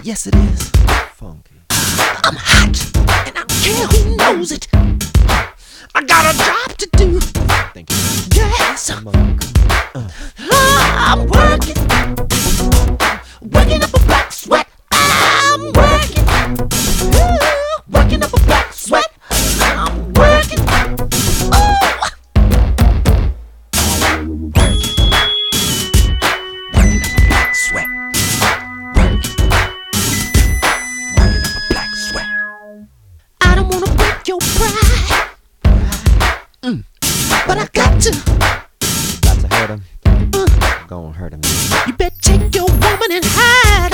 Yes, it is. Funky. I'm hot, and I don't care who knows it. I got a job to do. Thank you. Yes, Come on. I'm working, working up a black sweat. I'm working, working up a black sweat. I'm working, working up a black sweat. Working up a black sweat. I don't wanna break your pride, but I got to. Got to hurt him. Gonna hurt him. You better take your woman and hide.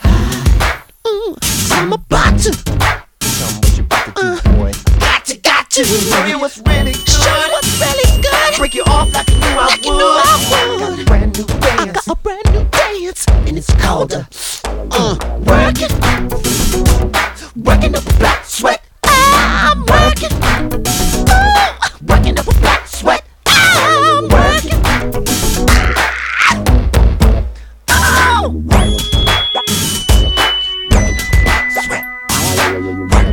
I'm about to. Tell me what you about to do, boy. Got to. Show you what's really good. Show you what's really good. Break you off like you knew I Like would. you knew I would. Got a brand new I dance. got a brand new dance, and it's called working, working up a black sweat. I'm working, working up a black sweat. I'm working, working sweat, working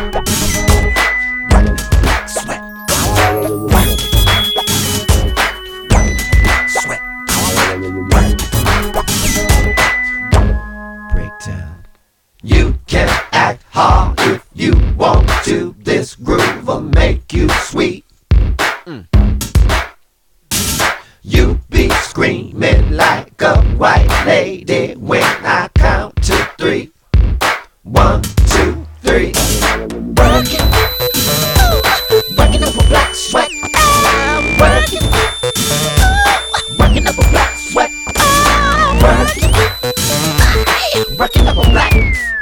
sweat, sweat. Breakdown. You can act hard if you want to. This groove will make you sweet. You be screaming like a white lady when I count to 3. 1, 2, 3. Working, working up a black sweat. I'm working, working up a black sweat. I'm working, working up a black.